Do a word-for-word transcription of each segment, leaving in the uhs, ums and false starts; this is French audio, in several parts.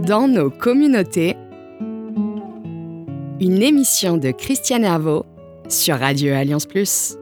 Dans nos communautés, une émission de Christiane Herveau sur Radio Alliance Plus.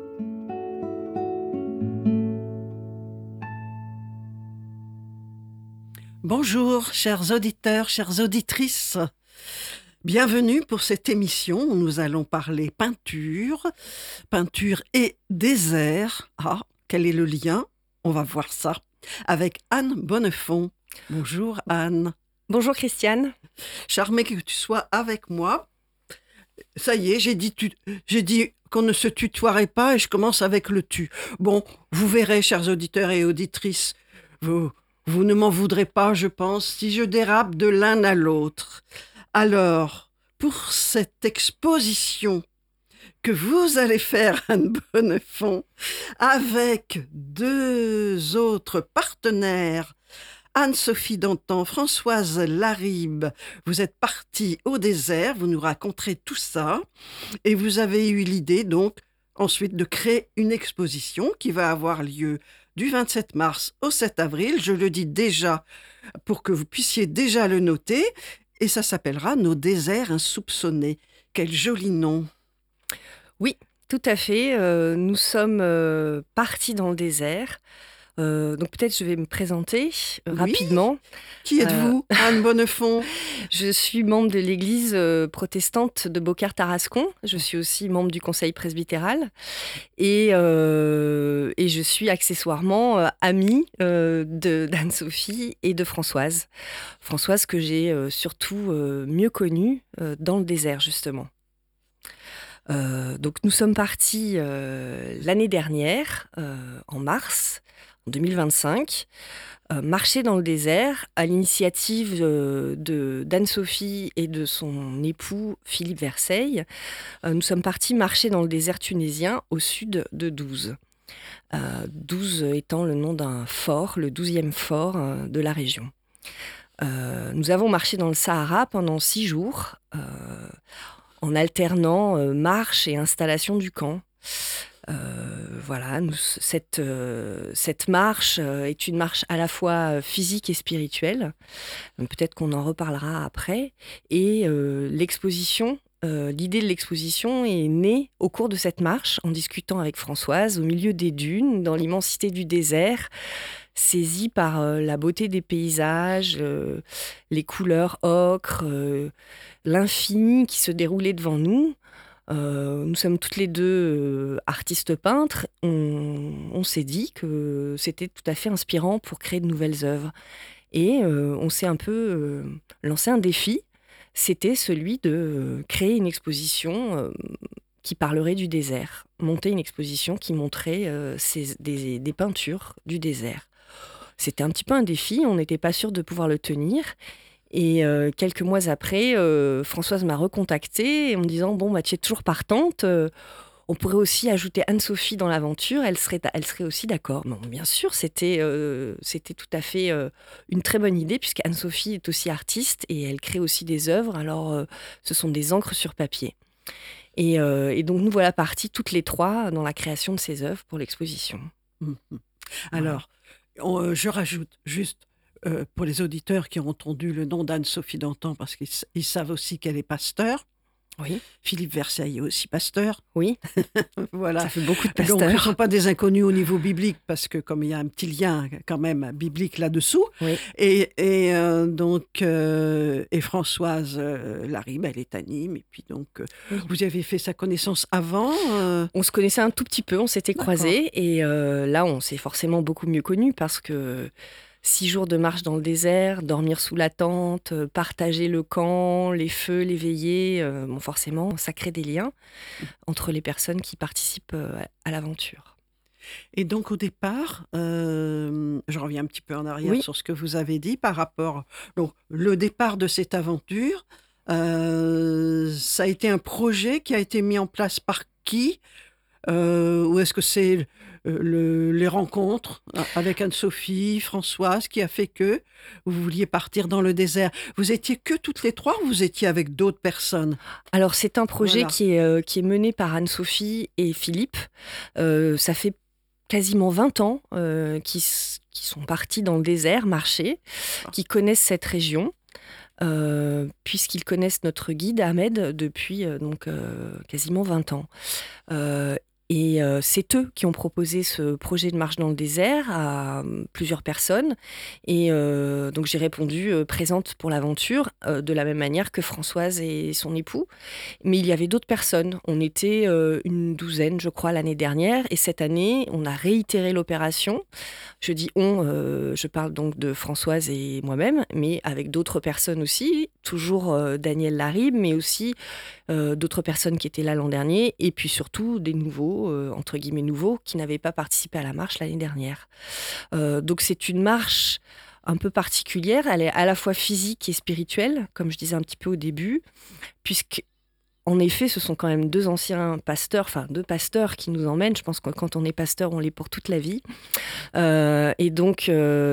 Bonjour, chers auditeurs, chères auditrices. Bienvenue pour cette émission où nous allons parler peinture, peinture et désert. Ah, quel est le lien ? On va voir ça avec Anne Bonnefond. Bonjour Anne. Bonjour Christiane. Charmée que tu sois avec moi. Ça y est, j'ai dit, tu... j'ai dit qu'on ne se tutoierait pas et je commence avec le tu. Bon, vous verrez, chers auditeurs et auditrices, vous... Vous ne m'en voudrez pas, je pense, si je dérape de l'un à l'autre. Alors, pour cette exposition que vous allez faire, Anne Bonnefond, avec deux autres partenaires, Anne-Sophie Dantan, Françoise Laribe, vous êtes partis au désert, vous nous raconterez tout ça, et vous avez eu l'idée, donc, ensuite de créer une exposition qui va avoir lieu du vingt-sept mars au sept avril, je le dis déjà pour que vous puissiez déjà le noter, et ça s'appellera « Nos déserts insoupçonnés ». Quel joli nom. Oui, tout à fait. Euh, nous sommes euh, partis dans le désert. Euh, donc peut-être je vais me présenter euh, Oui. rapidement. Qui êtes-vous, euh, Anne Bonnefond ? Je suis membre de l'église euh, protestante de Beaucaire-Tarascon. Je suis aussi membre du conseil presbytéral. Et, euh, et je suis accessoirement euh, amie euh, de, d'Anne-Sophie et de Françoise. Françoise que j'ai euh, surtout euh, mieux connue euh, dans le désert, justement. Euh, donc nous sommes partis euh, l'année dernière, euh, en mars, en deux mille vingt-cinq, euh, marcher dans le désert à l'initiative euh, de, d'Anne-Sophie et de son époux Philippe Verseille. Euh, nous sommes partis marcher dans le désert tunisien au sud de Douze. Euh, Douze étant le nom d'un fort, le douzième fort euh, de la région. Euh, nous avons marché dans le Sahara pendant six jours, euh, en alternant euh, marche et installation du camp. Euh, voilà, nous, cette, euh, cette marche euh, est une marche à la fois physique et spirituelle. Peut-être qu'on en reparlera après. Et euh, l'exposition, euh, l'idée de l'exposition est née au cours de cette marche, en discutant avec Françoise, au milieu des dunes, dans l'immensité du désert, saisie par euh, la beauté des paysages, euh, les couleurs ocre, euh, l'infini qui se déroulait devant nous. Euh, nous sommes toutes les deux euh, artistes peintres. On, on s'est dit que c'était tout à fait inspirant pour créer de nouvelles œuvres. Et euh, on s'est un peu euh, lancé un défi. C'était celui de euh, créer une exposition euh, qui parlerait du désert. Monter une exposition qui montrait euh, ces, des, des peintures du désert. C'était un petit peu un défi. On n'était pas sûr de pouvoir le tenir. Et euh, quelques mois après, euh, Françoise m'a recontactée en me disant « Bon, bah, tu es toujours partante, euh, on pourrait aussi ajouter Anne-Sophie dans l'aventure, elle serait, elle serait aussi d'accord. » Non, bien sûr, c'était, euh, c'était tout à fait euh, une très bonne idée, puisque Anne-Sophie est aussi artiste et elle crée aussi des œuvres, alors euh, ce sont des encres sur papier. Et, euh, et donc nous voilà partis toutes les trois dans la création de ces œuvres pour l'exposition. Mmh. Alors, on, euh, je rajoute juste, Euh, pour les auditeurs qui ont entendu le nom d'Anne-Sophie Dantan, parce qu'ils ils savent aussi qu'elle est pasteur. Oui. Philippe Verseille est aussi pasteur. Oui. Voilà. Ça fait beaucoup de pasteurs. Donc, ils ne sont pas des inconnus au niveau biblique, parce que comme il y a un petit lien quand même biblique là-dessous. Oui. Et, et euh, donc, euh, et Françoise euh, Laribe, elle est à Nîmes. Et puis donc, euh, oui. Vous avez fait sa connaissance avant euh... On se connaissait un tout petit peu, on s'était croisés. Et euh, là, on s'est forcément beaucoup mieux connus, parce que Six jours de marche dans le désert, dormir sous la tente, partager le camp, les feux, les veillées, euh, bon, forcément, ça crée des liens entre les personnes qui participent à l'aventure. Et donc au départ, euh, je reviens un petit peu en arrière oui. sur ce que vous avez dit par rapport, donc le départ de cette aventure, euh, ça a été un projet qui a été mis en place par qui euh, ou est-ce que c'est Le, les rencontres avec Anne-Sophie, Françoise, qui a fait que vous vouliez partir dans le désert. Vous étiez que toutes les trois ou vous étiez avec d'autres personnes ? Alors, c'est un projet voilà. qui, est, euh, qui est mené par Anne-Sophie et Philippe. Euh, ça fait quasiment vingt ans euh, qu'ils, qu'ils sont partis dans le désert, marcher, qui connaissent cette région. euh, puisqu'ils connaissent notre guide Ahmed depuis euh, donc, euh, quasiment vingt ans. Euh, Et euh, c'est eux qui ont proposé ce projet de marche dans le désert à euh, plusieurs personnes. Et euh, donc j'ai répondu euh, présente pour l'aventure, euh, de la même manière que Françoise et son époux. Mais il y avait d'autres personnes. On était euh, une douzaine, je crois, l'année dernière. Et cette année, on a réitéré l'opération. Je dis on, euh, je parle donc de Françoise et moi-même, mais avec d'autres personnes aussi. Toujours euh, Daniel Larib, mais aussi euh, d'autres personnes qui étaient là l'an dernier. Et puis surtout des nouveaux, euh, entre guillemets nouveaux, qui n'avaient pas participé à la marche l'année dernière. Euh, donc c'est une marche un peu particulière. Elle est à la fois physique et spirituelle, comme je disais un petit peu au début, puisque en effet, ce sont quand même deux anciens pasteurs, enfin deux pasteurs qui nous emmènent. Je pense que quand on est pasteur, on l'est pour toute la vie. Euh, et donc,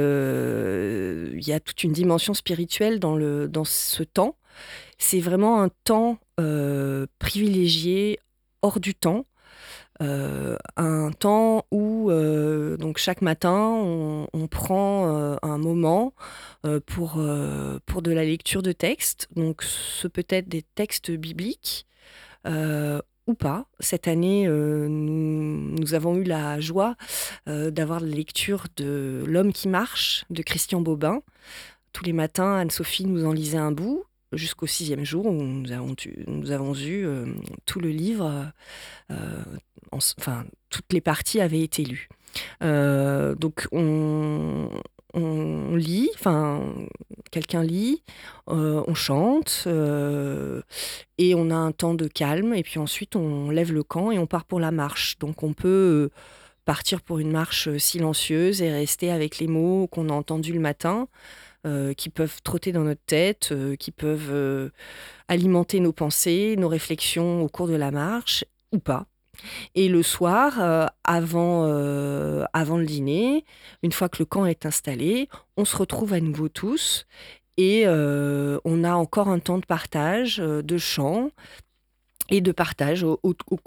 euh, il y a toute une dimension spirituelle dans, le, dans ce temps. C'est vraiment un temps euh, privilégié, hors du temps. Euh, un temps où, euh, donc chaque matin, on, on prend euh, un moment euh, pour, euh, pour de la lecture de textes. Donc, ce peut être des textes bibliques euh, ou pas. Cette année, euh, nous, nous avons eu la joie euh, d'avoir la lecture de L'homme qui marche de Christian Bobin. Tous les matins, Anne-Sophie nous en lisait un bout, jusqu'au sixième jour où nous avons, tu, nous avons eu euh, tout le livre, euh, en, enfin, toutes les parties avaient été lues. Euh, donc on, on lit, enfin, quelqu'un lit, euh, on chante, euh, et on a un temps de calme, et puis ensuite on lève le camp et on part pour la marche. Donc on peut partir pour une marche silencieuse et rester avec les mots qu'on a entendus le matin, Euh, qui peuvent trotter dans notre tête, euh, qui peuvent euh, alimenter nos pensées, nos réflexions au cours de la marche, ou pas. Et le soir, euh, avant, euh, avant le dîner, une fois que le camp est installé, on se retrouve à nouveau tous et euh, on a encore un temps de partage, euh, de chant et de partage. Au, au, au,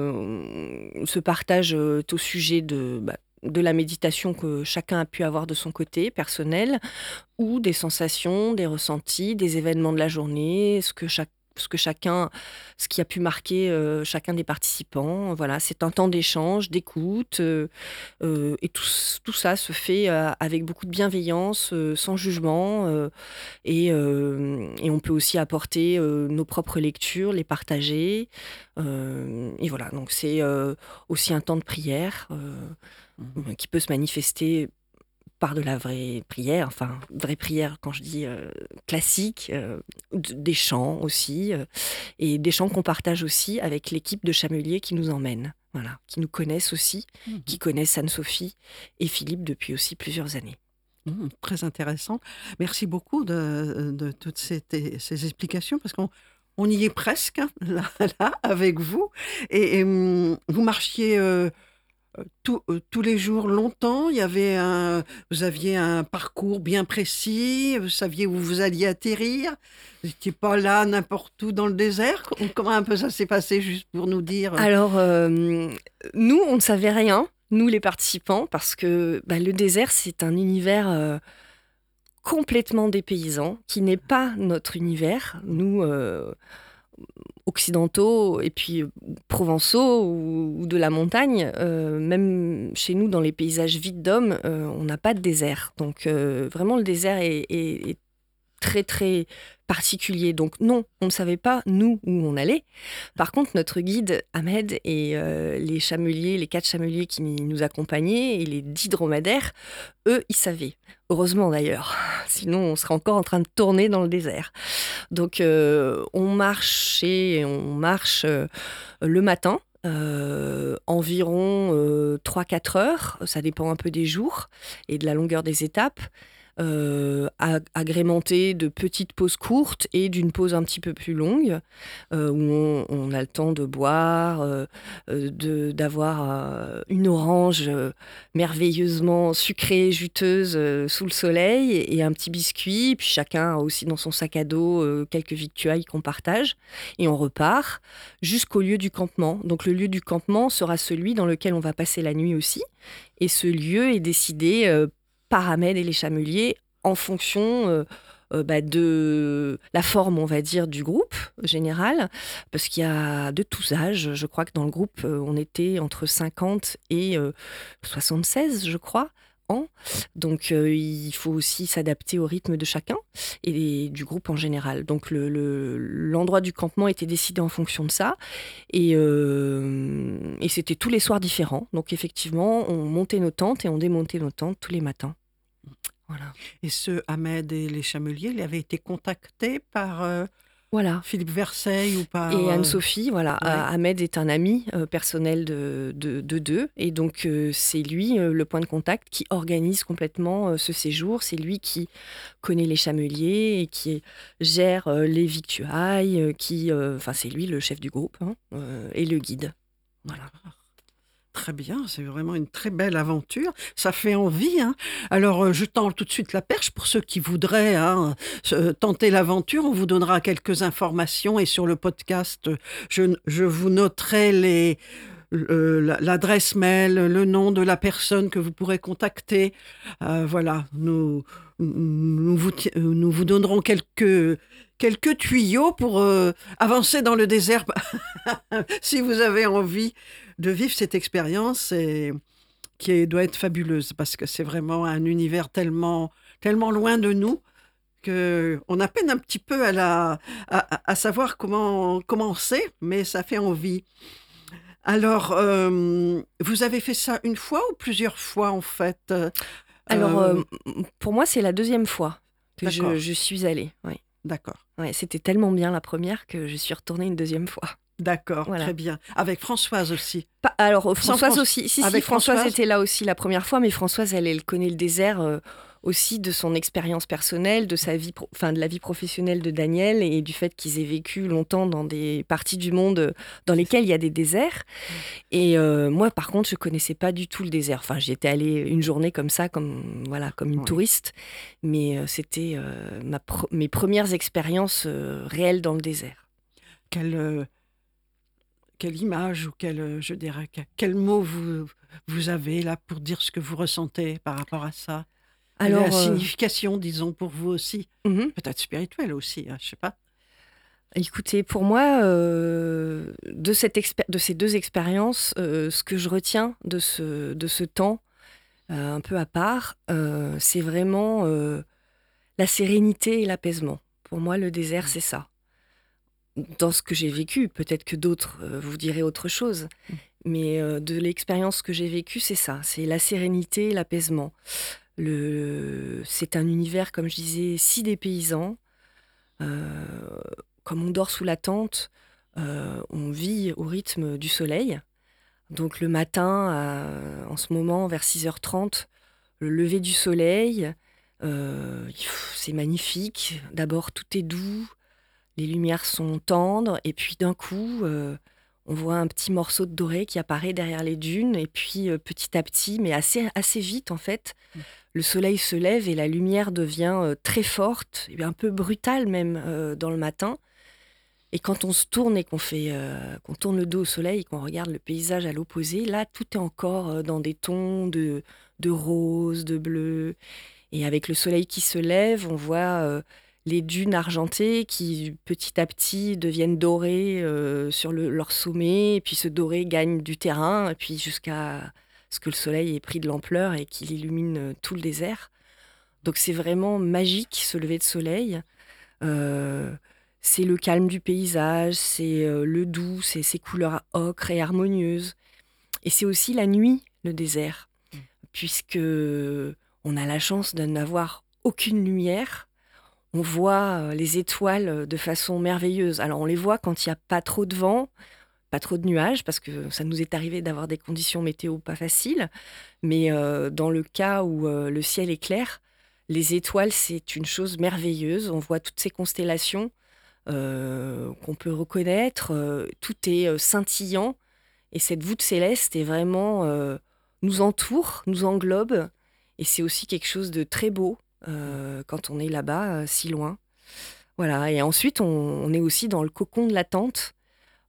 euh, ce partage est au sujet de... Bah, de la méditation que chacun a pu avoir de son côté, personnel, ou des sensations, des ressentis, des événements de la journée, ce que, chaque, ce que chacun, ce qui a pu marquer euh, chacun des participants. Voilà, c'est un temps d'échange, d'écoute, euh, euh, et tout, tout ça se fait euh, avec beaucoup de bienveillance, euh, sans jugement, euh, et, euh, et on peut aussi apporter euh, nos propres lectures, les partager, euh, et voilà, donc c'est euh, aussi un temps de prière, euh, mmh. qui peut se manifester par de la vraie prière, enfin, vraie prière quand je dis euh, classique, euh, des chants aussi, euh, et des chants qu'on partage aussi avec l'équipe de chameliers qui nous emmène, voilà, qui nous connaissent aussi, mmh. qui connaissent Anne-Sophie et Philippe depuis aussi plusieurs années. Mmh, très intéressant. Merci beaucoup de, de toutes ces, ces explications, parce qu'on on y est presque, là, là avec vous, et, et vous marchiez... Euh, Tout, euh, tous les jours longtemps, il y avait un, vous aviez un parcours bien précis, vous saviez où vous alliez atterrir, vous n'étiez pas là n'importe où dans le désert. Comment un peu ça s'est passé, juste pour nous dire? Alors, euh, nous, on ne savait rien, nous les participants, parce que bah, le désert, c'est un univers euh, complètement dépaysant, qui n'est pas notre univers. Nous... Euh, occidentaux et puis provençaux ou, ou de la montagne, euh, même chez nous dans les paysages vides d'hommes, euh, on n'a pas de désert. Donc euh, vraiment le désert est, est, est très très particulier. Donc non, on ne savait pas nous où on allait. Par contre, notre guide Ahmed et euh, les chameliers, les quatre chameliers qui nous accompagnaient et les dix dromadaires, eux, ils savaient. Heureusement d'ailleurs, sinon on serait encore en train de tourner dans le désert. Donc euh, on marchait, on marche euh, le matin, euh, environ euh, trois à quatre heures, ça dépend un peu des jours et de la longueur des étapes. Euh, agrémenté de petites pauses courtes et d'une pause un petit peu plus longue, euh, où on, on a le temps de boire, euh, de, d'avoir euh, une orange euh, merveilleusement sucrée, juteuse euh, sous le soleil, et, et un petit biscuit. Puis chacun a aussi dans son sac à dos euh, quelques victuailles qu'on partage. Et on repart jusqu'au lieu du campement. Donc le lieu du campement sera celui dans lequel on va passer la nuit aussi. Et ce lieu est décidé euh, par Ahmed et les chameliers en fonction euh, euh, bah, de la forme, on va dire, du groupe général, parce qu'il y a de tous âges. Je crois que dans le groupe, euh, on était entre cinquante et euh, soixante-seize, je crois. Ans. Donc euh, il faut aussi s'adapter au rythme de chacun et du groupe en général. Donc le, le- l'endroit du campement était décidé en fonction de ça et, euh, et c'était tous les soirs différents. Donc effectivement, on montait nos tentes et on démontait nos tentes tous les matins. Voilà. Et ce Ahmed et les Chameliers, ils avaient été contactés par euh, Voilà. Philippe Verseil ou par... Et euh, Anne-Sophie, voilà, ouais. euh, Ahmed est un ami euh, personnel de, de, de deux. Et donc, euh, c'est lui, euh, le point de contact, qui organise complètement euh, ce séjour. C'est lui qui connaît les chameliers et qui gère euh, les victuailles. euh, qui, euh, Enfin, c'est lui le chef du groupe hein, euh, et le guide. Voilà. Très bien, c'est vraiment une très belle aventure. Ça fait envie. Hein. Alors, euh, je tends tout de suite la perche pour ceux qui voudraient hein, se- tenter l'aventure. On vous donnera quelques informations et sur le podcast, je, je vous noterai les, euh, la- l'adresse mail, le nom de la personne que vous pourrez contacter. Euh, voilà, nous, nous, vous, ti- nous vous donnerons quelques, quelques tuyaux pour euh, avancer dans le désert si vous avez envie de vivre cette expérience et qui est- doit être fabuleuse parce que c'est vraiment un univers tellement, tellement loin de nous que on a peine un petit peu à, la, à, à- à savoir comment commencer, mais ça fait envie. Alors, euh, vous avez fait ça une fois ou plusieurs fois en fait? Euh, Alors, euh, pour moi, c'est la deuxième fois que je, D'accord. je suis allée. Ouais. D'accord, Ouais, c'était tellement bien la première que je suis retournée une deuxième fois. d'accord, Voilà. très bien. Avec Françoise aussi. Pas- alors, euh, Sans Françoise François- aussi. Si, si, avec Françoise, Françoise était là aussi la première fois, mais Françoise, elle, elle connaît le désert euh, aussi de son expérience personnelle, de sa vie, pro- enfin, de la vie professionnelle de Daniel et du fait qu'ils aient vécu longtemps dans des parties du monde euh, dans lesquelles il y a des déserts. Et euh, moi, par contre, je connaissais pas du tout le désert. Enfin, j'y étais allée une journée comme ça, comme voilà, comme une Oui. touriste, mais euh, c'était euh, ma pre- mes premières expériences euh, réelles dans le désert. Quelle, euh, quelle image ou quel, euh, je dirais, que- quel mot vous, vous avez là pour dire ce que vous ressentez par rapport à ça? Quelle est Alors, la euh, signification, disons, pour vous aussi? mhm. Peut-être spirituelle aussi, hein, je sais pas. Écoutez, pour moi, euh, de, cette expé- de ces deux expériences, euh, ce que je retiens de ce, de ce temps euh, un peu à part, euh, c'est vraiment euh, la sérénité et l'apaisement. Pour moi, le désert, c'est ça. Dans ce que j'ai vécu, peut-être que d'autres euh, vous diraient autre chose, mais euh, de l'expérience que j'ai vécue, c'est ça, c'est la sérénité et l'apaisement. Le... C'est un univers, comme je disais, si dépaysant. Euh, Comme on dort sous la tente, euh, on vit au rythme du soleil. Donc le matin, euh, en ce moment, vers six heures trente, le lever du soleil, euh, pff, c'est magnifique. D'abord, tout est doux, les lumières sont tendres, et puis d'un coup, euh, on voit un petit morceau de doré qui apparaît derrière les dunes, et puis euh, petit à petit, mais assez, assez vite en fait, le soleil se lève et la lumière devient euh, très forte, et un peu brutale même euh, dans le matin. Et quand on se tourne et qu'on fait, euh, qu'on tourne le dos au soleil et qu'on regarde le paysage à l'opposé, là, tout est encore euh, dans des tons de, de rose, de bleu. Et avec le soleil qui se lève, on voit euh, les dunes argentées qui, petit à petit, deviennent dorées euh, sur le- leur sommet. Et puis ce doré gagne du terrain, et puis jusqu'à ce que le soleil ait pris de l'ampleur et qu'il illumine euh, tout le désert. Donc c'est vraiment magique, ce lever de soleil. Euh, c'est le calme du paysage, c'est euh, le doux, c'est ces couleurs ocre et harmonieuses. Et c'est aussi la nuit, le désert, puisque on a la chance de n'avoir aucune lumière. On voit euh, les étoiles de façon merveilleuse. Alors on les voit quand il n'y a pas trop de vent, pas trop de nuages, parce que ça nous est arrivé d'avoir des conditions météo pas faciles. Mais euh, dans le cas où euh, le ciel est clair, les étoiles, c'est une chose merveilleuse. On voit toutes ces constellations euh, qu'on peut reconnaître. Euh, tout est euh, scintillant. Et cette voûte céleste est vraiment euh, nous entoure, nous englobe. Et c'est aussi quelque chose de très beau euh, quand on est là-bas, euh, si loin. Voilà. Et ensuite, on, on est aussi dans le cocon de la tente.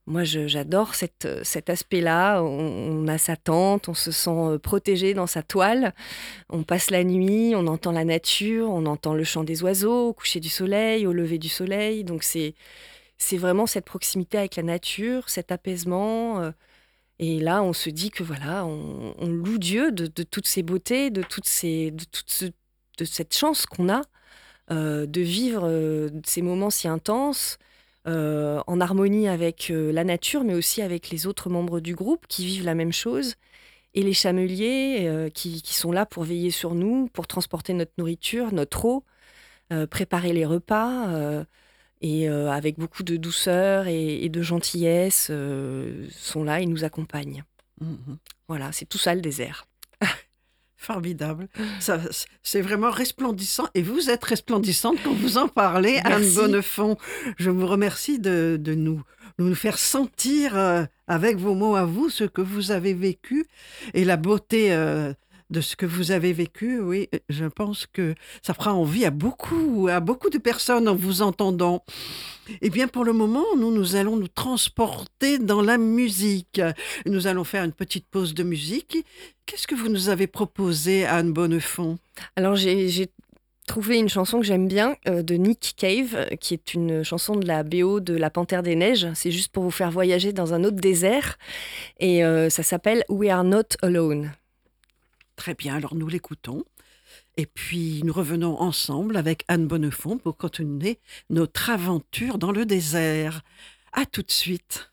moi, je- j'adore cette, cet aspect-là. On, on a sa tente, on se sent euh, protégé dans sa toile. On passe la nuit, on entend la nature, on entend le chant des oiseaux au coucher du soleil, au lever du soleil. Donc, c'est, c'est vraiment cette proximité avec la nature, cet apaisement. euh, Et là, on se dit que voilà, on, on loue Dieu de, de toutes ces beautés, de, toutes ces, de, toute ce- de cette chance qu'on a euh, de vivre euh, ces moments si intenses, euh, en harmonie avec euh, la nature, mais aussi avec les autres membres du groupe qui vivent la même chose, et les chameliers euh, qui, qui sont là pour veiller sur nous, pour transporter notre nourriture, notre eau, euh, préparer les repas, euh, et euh, avec beaucoup de douceur et, et de gentillesse, euh, sont là et nous accompagnent. Mhm. Voilà, c'est tout ça le désert. Formidable. Ça, c'est vraiment resplendissant. Et vous êtes resplendissante quand vous en parlez, Anne Merci. Bonnefond. Je vous remercie de, de nous, nous faire sentir euh, avec vos mots à vous ce que vous avez vécu et la beauté euh, de ce que vous avez vécu. Oui, je pense que ça fera envie à beaucoup, à beaucoup de personnes en vous entendant. Eh bien, pour le moment, nous, nous allons nous transporter dans la musique. Nous allons faire une petite pause de musique. Qu'est-ce que vous nous avez proposé, Anne Bonnefond? Alors, j'ai, j'ai trouvé une chanson que j'aime bien euh, de Nick Cave, euh, qui est une chanson de la B O de La Panthère des Neiges. C'est juste pour vous faire voyager dans un autre désert. Et euh, ça s'appelle We Are Not Alone. Très bien, alors nous l'écoutons. Et puis, nous revenons ensemble avec Anne Bonnefond pour continuer notre aventure dans le désert. À tout de suite.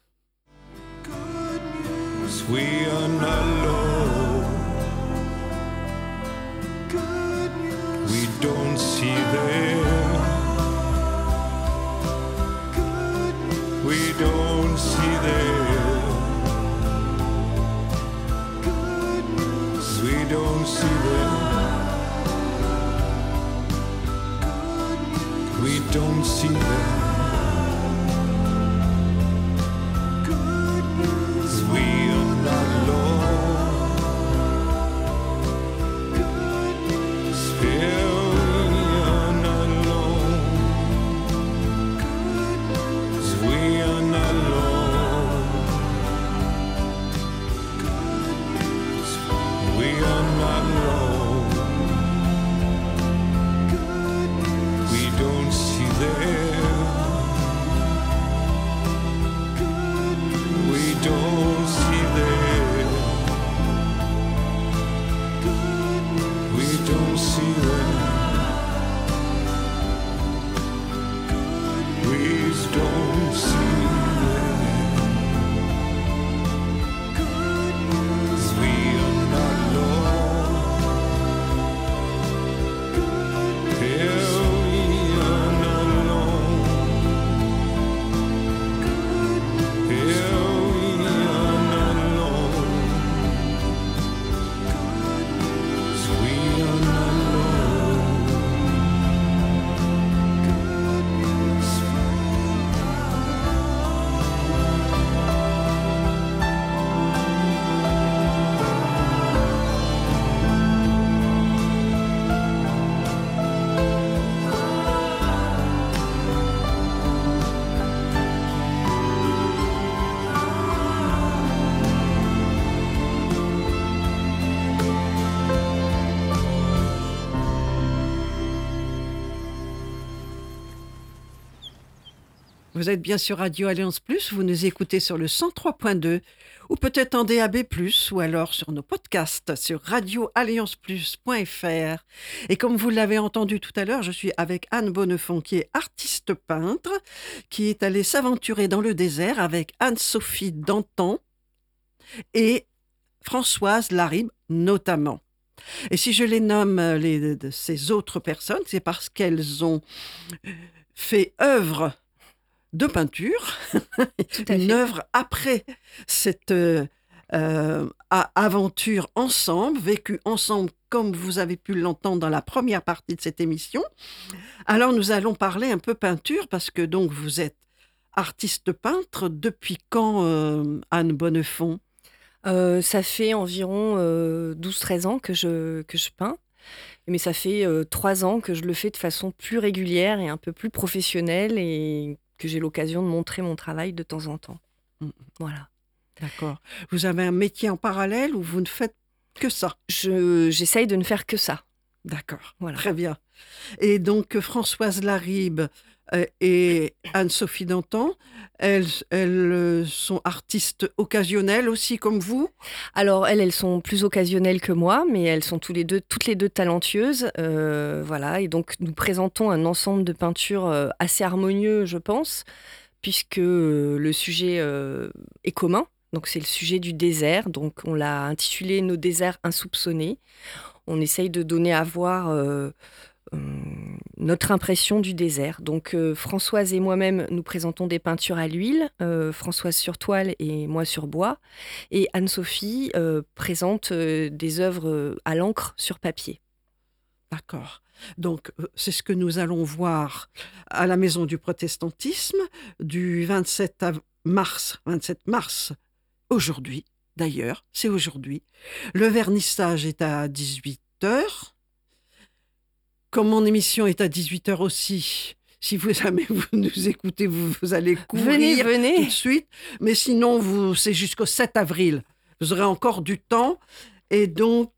We are not alone. We don't see them. We don't see them. We don't see them. We don't see them. We are not alone. Still we are not alone. We are not alone. We are not alone. We don't see them. We don't see them. We don't see them. We don't see them. We are not alone. Yeah, we are not alone. Yeah, we are not alone. We are not alone. Vous êtes bien sur Radio Alliance Plus, vous nous écoutez sur le cent trois point deux ou peut-être en D A B plus, ou alors sur nos podcasts sur radio alliance plus point f r. Et comme vous l'avez entendu tout à l'heure, je suis avec Anne Bonnefond qui est artiste peintre, qui est allée s'aventurer dans le désert avec Anne-Sophie Dantan et Françoise Laribe notamment. Et si je les nomme, les, de ces autres personnes, c'est parce qu'elles ont fait œuvre de peinture, Tout à une fait. œuvre après cette euh, euh, a- aventure ensemble, vécue ensemble comme vous avez pu l'entendre dans la première partie de cette émission. Alors nous allons parler un peu peinture parce que donc vous êtes artiste peintre. Depuis quand, euh, Anne Bonnefond? Euh, ça fait environ euh, douze treize ans que je, que je peins. Mais ça fait euh, trois ans que je le fais de façon plus régulière et un peu plus professionnelle et que j'ai l'occasion de montrer mon travail de temps en temps. Mm. Voilà. D'accord. Vous avez un métier en parallèle ou vous ne faites que ça? Je, j'essaye de ne faire que ça. D'accord. Voilà. Très bien. Et donc, euh, Françoise Laribe euh, et Anne-Sophie Dantan, elles, elles euh, sont artistes occasionnelles aussi comme vous? Alors, elles, elles sont plus occasionnelles que moi, mais elles sont tous les deux, toutes les deux talentueuses. Euh, voilà. Et donc, nous présentons un ensemble de peintures euh, assez harmonieux, je pense, puisque euh, le sujet euh, est commun. Donc, c'est le sujet du désert. Donc, on l'a intitulé Nos déserts insoupçonnés. On essaye de donner à voir euh, euh, notre impression du désert. Donc, euh, Françoise et moi-même, nous présentons des peintures à l'huile, euh, Françoise sur toile et moi sur bois. Et Anne-Sophie euh, présente euh, des œuvres euh, à l'encre sur papier. D'accord. Donc, euh, c'est ce que nous allons voir à la Maison du Protestantisme du vingt-sept av- mars, vingt-sept mars, aujourd'hui, d'ailleurs, c'est aujourd'hui. Le vernissage est à dix-huit heures. Comme mon émission est à dix-huit heures aussi, si vous jamais vous nous écoutez, vous, vous allez courir Venez, tout venez. de suite. Mais sinon, vous, c'est jusqu'au sept avril. Vous aurez encore du temps. Et donc,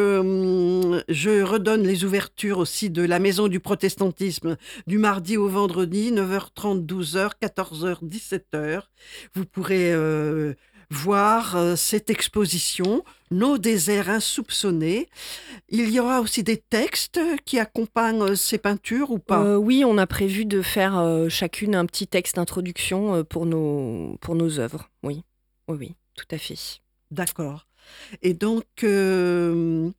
euh, je redonne les ouvertures aussi de la Maison du Protestantisme du mardi au vendredi, neuf heures trente, douze heures, quatorze heures, dix-sept heures. Vous pourrez euh, voir euh, cette exposition, Nos déserts insoupçonnés. Il y aura aussi des textes qui accompagnent euh, ces peintures ou pas? Euh, oui, on a prévu de faire euh, chacune un petit texte d'introduction euh, pour, nos, pour nos œuvres. Oui, oui, oui, tout à fait. D'accord. Et donc, euh,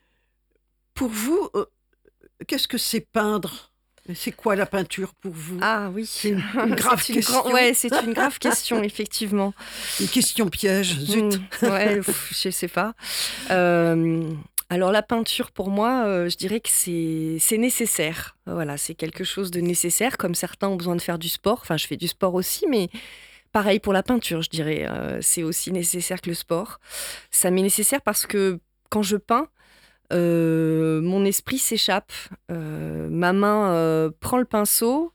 pour vous, euh, qu'est-ce que c'est peindre? C'est quoi la peinture pour vous? Ah oui, C'est une, une grave c'est une question. gran- ouais, c'est une grave question, effectivement. Une question piège, zut. Mm, ouais, pff, je sais pas. Euh, alors la peinture, pour moi, euh, je dirais que c'est c'est nécessaire. Voilà, c'est quelque chose de nécessaire, comme certains ont besoin de faire du sport. Enfin, je fais du sport aussi, mais pareil pour la peinture, je dirais. Euh, c'est aussi nécessaire que le sport. Ça m'est nécessaire parce que quand je peins, euh, mon esprit s'échappe. Euh, ma main euh, prend le pinceau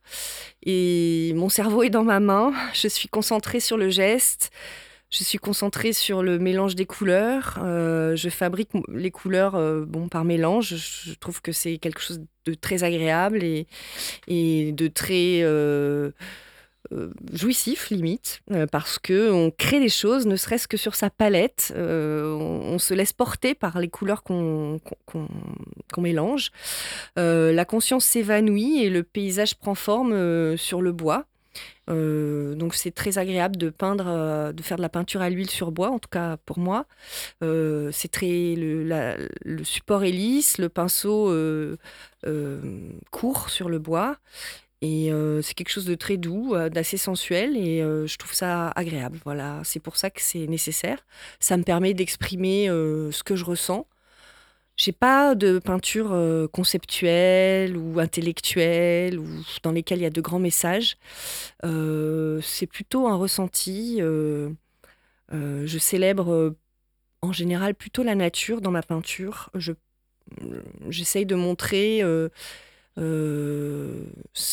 et mon cerveau est dans ma main. Je suis concentrée sur le geste. Je suis concentrée sur le mélange des couleurs. Euh, je fabrique m- les couleurs euh, bon, par mélange. Je, je trouve que c'est quelque chose de très agréable et, et de très euh, euh, jouissif, limite, euh, parce qu'on crée des choses, ne serait-ce que sur sa palette. Euh, on, on se laisse porter par les couleurs qu'on, qu'on, qu'on- qu'on mélange. Euh, la conscience s'évanouit et le paysage prend forme euh, sur le bois. Euh, donc c'est très agréable de peindre, euh, de faire de la peinture à l'huile sur bois, en tout cas pour moi. Euh, c'est très le, la- le support est lisse, le pinceau euh, euh, court sur le bois et euh, c'est quelque chose de très doux, euh, d'assez sensuel et euh, je trouve ça agréable. Voilà, c'est pour ça que c'est nécessaire. Ça me permet d'exprimer euh, ce que je ressens. J'ai pas de peinture euh, conceptuelle ou intellectuelle ou dans lesquelles il y a de grands messages. Euh, c'est plutôt un ressenti. euh, euh, je célèbre euh, en général plutôt la nature dans ma peinture. Je, j'essaye de montrer euh, euh,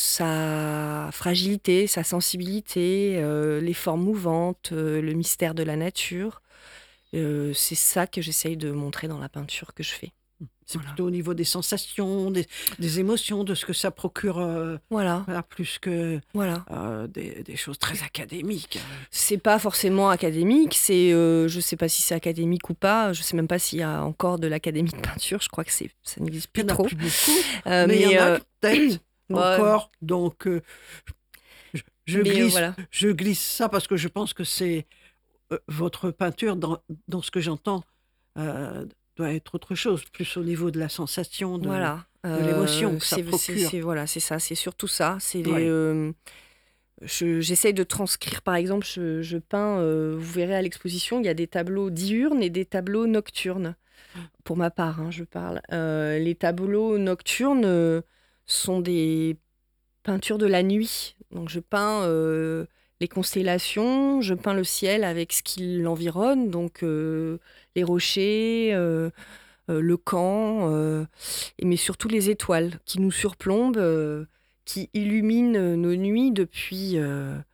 sa fragilité, sa sensibilité, euh, les formes mouvantes, euh, le mystère de la nature. Euh, c'est ça que j'essaye de montrer dans la peinture que je fais. C'est Voilà. plutôt au niveau des sensations, des, des émotions, de ce que ça procure, euh, Voilà, voilà, plus que voilà. euh, des, des choses très académiques. C'est pas forcément académique, c'est, euh, je sais pas si c'est académique ou pas, je sais même pas s'il y a encore de l'académie de peinture, je crois que c'est, ça n'existe Il plus n'y en a trop. plus beaucoup, Euh, mais il y en a euh, peut-être bah, encore. Donc, euh, je, je mais, euh, glisse, voilà. je glisse ça parce que je pense que c'est euh, votre peinture, dans, dans ce que j'entends, euh, doit être autre chose, plus au niveau de la sensation, de, Voilà. de l'émotion que ça c'est, procure. c'est- c'est- voilà, c'est ça, c'est surtout ça. C'est les, Ouais. euh, je- j'essaye de transcrire, par exemple, je, je peins, euh, vous verrez à l'exposition, il y a des tableaux diurnes et des tableaux nocturnes. Pour ma part, hein, je parle. Euh, les tableaux nocturnes euh, sont des peintures de la nuit. Donc je peins euh, les constellations, je peins le ciel avec ce qui l'environne, donc euh, les rochers, euh, euh, le camp, euh, et- mais surtout les étoiles qui nous surplombent, euh, qui illuminent nos nuits depuis, euh,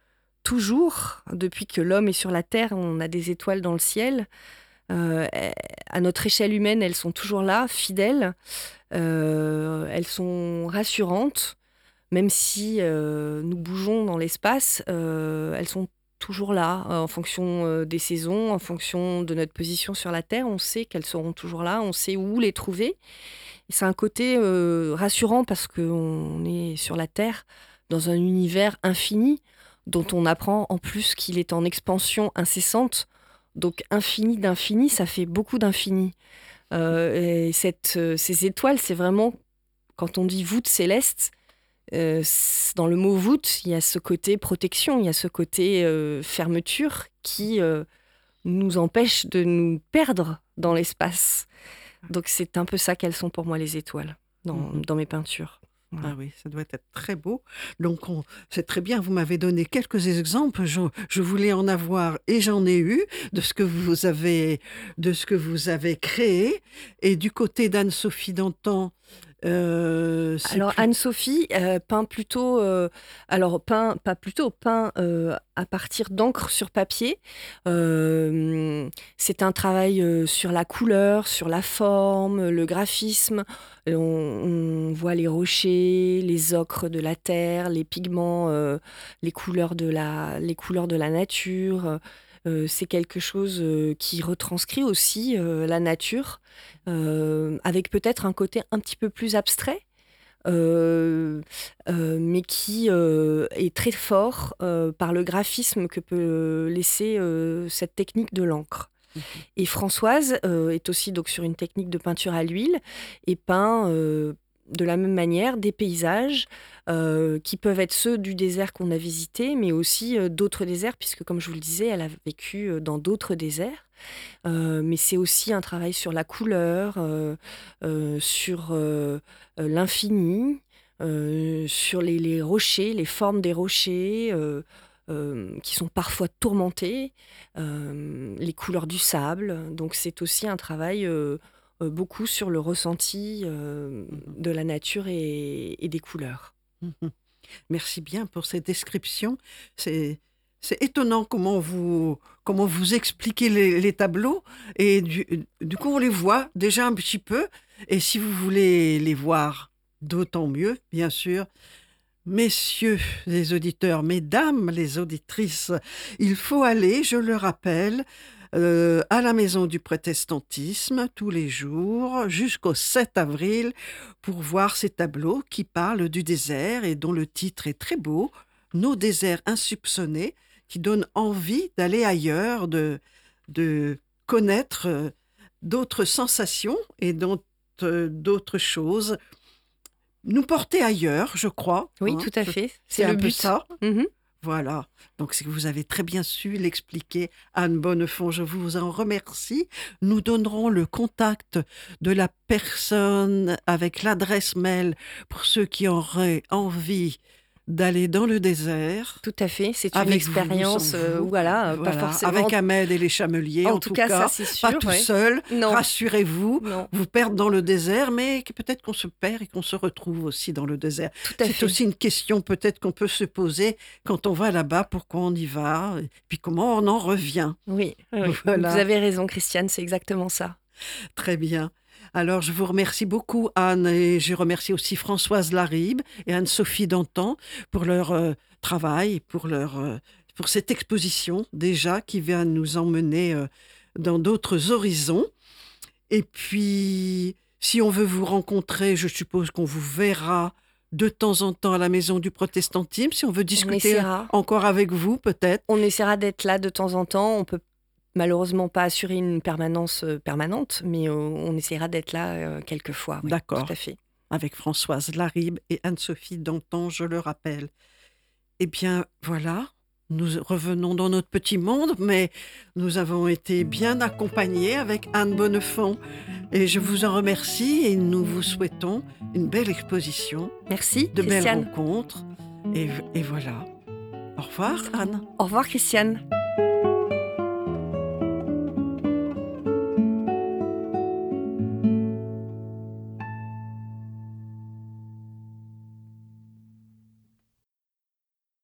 toujours, depuis que l'homme est sur la Terre, on a des étoiles dans le ciel. Euh, à notre échelle humaine, elles sont toujours là, fidèles. Euh, elles sont rassurantes. Même si euh, nous bougeons dans l'espace, euh, elles sont toujours là, euh, en fonction euh, des saisons, en fonction de notre position sur la Terre. On sait qu'elles seront toujours là, on sait où les trouver. Et c'est un côté euh, rassurant parce qu'on est sur la Terre, dans un univers infini, dont on apprend en plus qu'il est en expansion incessante. Donc infini d'infini, ça fait beaucoup d'infini. Euh, et cette, euh, ces étoiles, c'est vraiment, quand on dit voûte céleste, euh, dans le mot voûte, il y a ce côté protection, il y a ce côté euh, fermeture qui euh, nous empêche de nous perdre dans l'espace. Donc c'est un peu ça qu'elles sont pour moi, les étoiles, dans, Mhm. dans mes peintures. Voilà. Ah oui, ça doit être très beau. Donc, on- c'est très bien, vous m'avez donné quelques exemples. Je, je voulais en avoir et j'en ai eu de ce que vous avez, de ce que vous avez créé. Et du côté d'Anne-Sophie Dantan, euh, c'est Alors plus- Anne-Sophie euh, peint plutôt, euh, alors peint, pas plutôt, peint euh, à partir d'encre sur papier. Euh, c'est un travail euh, sur la couleur, sur la forme, le graphisme. On, on voit les rochers, les ocres de la terre, les pigments, euh, les couleurs de la, les couleurs de la nature. Euh, c'est quelque chose euh, qui retranscrit aussi euh, la nature, euh, avec peut-être un côté un petit peu plus abstrait, euh, euh, mais qui euh, est très fort euh, par le graphisme que peut laisser euh, cette technique de l'encre. Mhm. Et Françoise euh, est aussi donc sur une technique de peinture à l'huile et peint euh, de la même manière des paysages euh, qui peuvent être ceux du désert qu'on a visité, mais aussi euh, d'autres déserts, puisque comme je vous le disais, elle a vécu euh, dans d'autres déserts. Euh, mais c'est aussi un travail sur la couleur, euh, euh, sur euh, euh, l'infini, euh, sur les, les rochers, les formes des rochers, euh, euh, qui sont parfois tourmentés, euh, les couleurs du sable. Donc c'est aussi un travail euh, euh, beaucoup sur le ressenti euh, de la nature et, et des couleurs. Mhm. Merci bien pour cette description. C'est, c'est étonnant comment vous, comment vous expliquez les, les tableaux. Et du, du coup, on les voit déjà un petit peu. Et si vous voulez les voir, d'autant mieux, bien sûr. Messieurs les auditeurs, mesdames les auditrices, il faut aller, je le rappelle, euh, à la Maison du Protestantisme tous les jours jusqu'au sept avril pour voir ces tableaux qui parlent du désert et dont le titre est très beau, Nos déserts insoupçonnés, qui donne envie d'aller ailleurs, de, de connaître euh, d'autres sensations et dont, euh, d'autres choses. Nous porter ailleurs, je crois. Oui, hein. tout à fait. C'est, C'est un le peu but. ça. Mhm. Voilà. Donc, c'est que vous avez très bien su l'expliquer, Anne Bonnefond. Je vous en remercie. Nous donnerons le contact de la personne avec l'adresse mail pour ceux qui auraient envie d'aller dans le désert. Tout à fait. C'est une Avec vous, expérience, sans euh, vous. voilà, euh, Voilà, pas forcément. avec Ahmed et les chameliers, en, en, tout cas, ça c'est sûr. pas tout ouais. seul. Non. Rassurez-vous, Non, vous perdre dans le désert, mais que peut-être qu'on se perd et qu'on se retrouve aussi dans le désert. tout à C'est fait. aussi une question peut-être qu'on peut se poser quand on va là-bas, pourquoi on y va, et puis comment on en revient. Oui, oui. Voilà. Vous avez raison, Christiane, c'est exactement ça. Très bien. Alors, je vous remercie beaucoup, Anne, et je remercie aussi Françoise Laribe et Anne-Sophie Dantan pour leur euh, travail, pour, leur, euh, pour cette exposition déjà qui vient nous emmener euh, dans d'autres horizons. Et puis, si on veut vous rencontrer, je suppose qu'on vous verra de temps en temps à la Maison du Protestantisme, si on veut On discuter essaiera. encore avec vous, peut-être. On essaiera d'être là de temps en temps. On peut malheureusement pas assurer une permanence euh, permanente, mais euh, on essaiera d'être là euh, quelques fois. oui, D'accord. Tout à fait. Avec Françoise Laribe et Anne-Sophie Dantan, je le rappelle. Eh bien, voilà, nous revenons dans notre petit monde, mais nous avons été bien accompagnés avec Anne Bonnefond. Et je vous en remercie et nous vous souhaitons une belle exposition, Merci, de belles Christiane. rencontres. Et, et voilà. Au revoir, Anne. Au revoir, Christiane.